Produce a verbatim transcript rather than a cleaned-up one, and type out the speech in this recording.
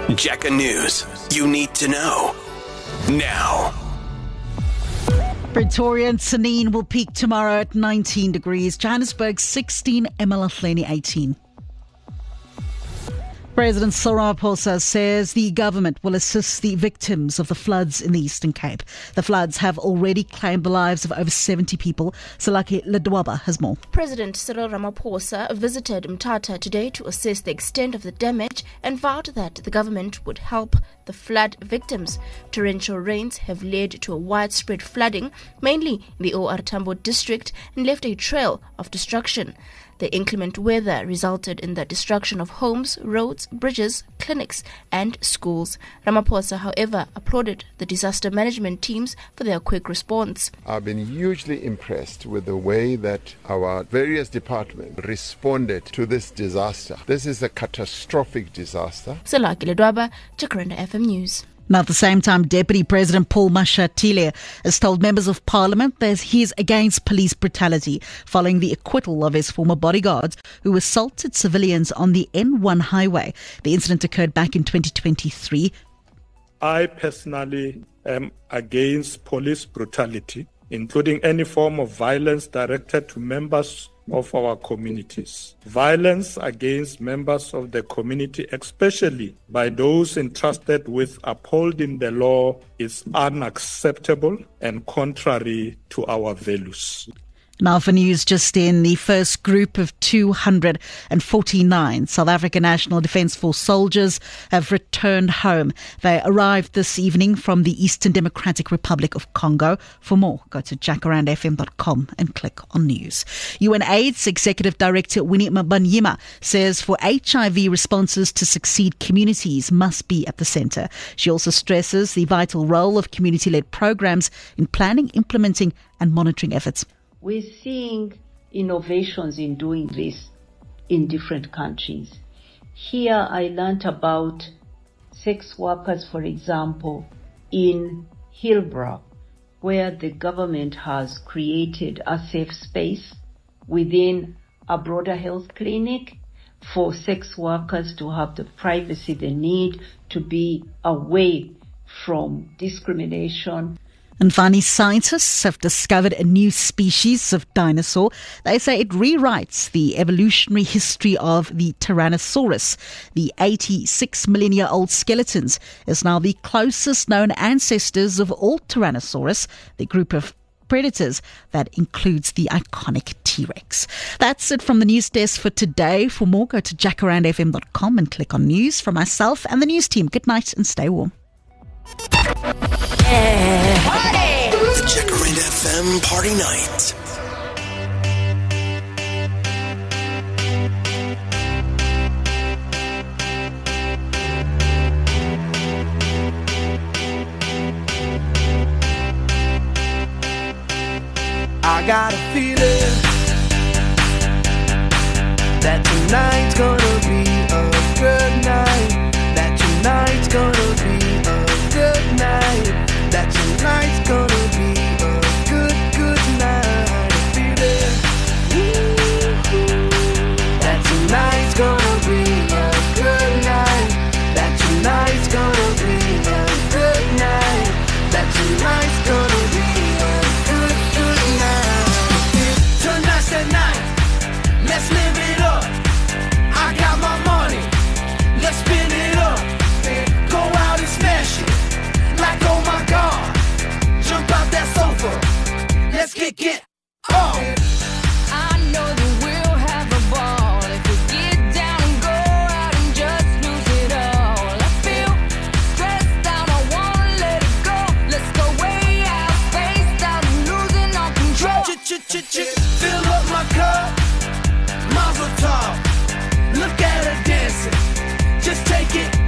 Jacka News. You need to know now. Pretoria and Sanine will peak tomorrow at nineteen degrees. Johannesburg sixteen, eMalahleni eighteen. President Cyril Ramaphosa says the government will assist the victims of the floods in the Eastern Cape. The floods have already claimed the lives of over seventy people. Salaki Ledwaba has more. President Cyril Ramaphosa visited Mthatha today to assess the extent of the damage and vowed that the government would help the flood victims. Torrential rains have led to a widespread flooding, mainly in the O R Tambo district, and left a trail of destruction. The inclement weather resulted in the destruction of homes, roads, bridges, clinics and schools. Ramaphosa, however, applauded the disaster management teams for their quick response. I've been hugely impressed with the way that our various departments responded to this disaster. This is a catastrophic disaster. Salaki Ledwaba, Jacaranda F M News. Now, at the same time, Deputy President Paul Mashatile has told members of Parliament that he is against police brutality following the acquittal of his former bodyguards who assaulted civilians on the N one highway. The incident occurred back in twenty twenty-three. I personally am against police brutality, including any form of violence directed to members of our communities. Violence against members of the community, especially by those entrusted with upholding the law, is unacceptable and contrary to our values. Now for news just in, the first group of two hundred forty-nine South African National Defence Force soldiers have returned home. They arrived this evening from the Eastern Democratic Republic of Congo. For more, go to jacaranda f m dot com and click on news. UNAIDS Executive Director Winnie Mabanyima says for H I V responses to succeed, communities must be at the centre. She also stresses the vital role of community-led programs in planning, implementing and monitoring efforts. We're seeing innovations in doing this in different countries. Here I learned about sex workers, for example, in Hillbrow, where the government has created a safe space within a broader health clinic for sex workers to have the privacy they need to be away from discrimination. And finally, scientists have discovered a new species of dinosaur. They say it rewrites the evolutionary history of the Tyrannosaurus. The eighty-six million year old skeletons is now the closest known ancestors of all Tyrannosaurus, the group of predators that includes the iconic T-Rex. That's it from the news desk for today. For more, go to jacaranda f m dot com and click on news. From myself and the news team, good night and stay warm. Yeah. The Jacaranda F M Party Night. I got a feeling that tonight's gonna be a good night. That tonight's gonna be a good night. That tonight's gonna be a good, good night. I feel it. Woo-hoo. That tonight's gonna be a good night. That tonight's gonna be a good night. That tonight's gonna be a good, good night. Tonight's the night. Let's live it up. I got my money. Let's spin it up. Go out and smash it. Like, oh my God, jump out that sofa, let's kick it off. I know that we'll have a ball if we get down and go out and just lose it all. I feel stressed out, I wanna let it go. Let's go way out, spaced out and losing all control. Ch-ch-ch-ch, fill up my cup, mazel tov. Look at her dancing, just take it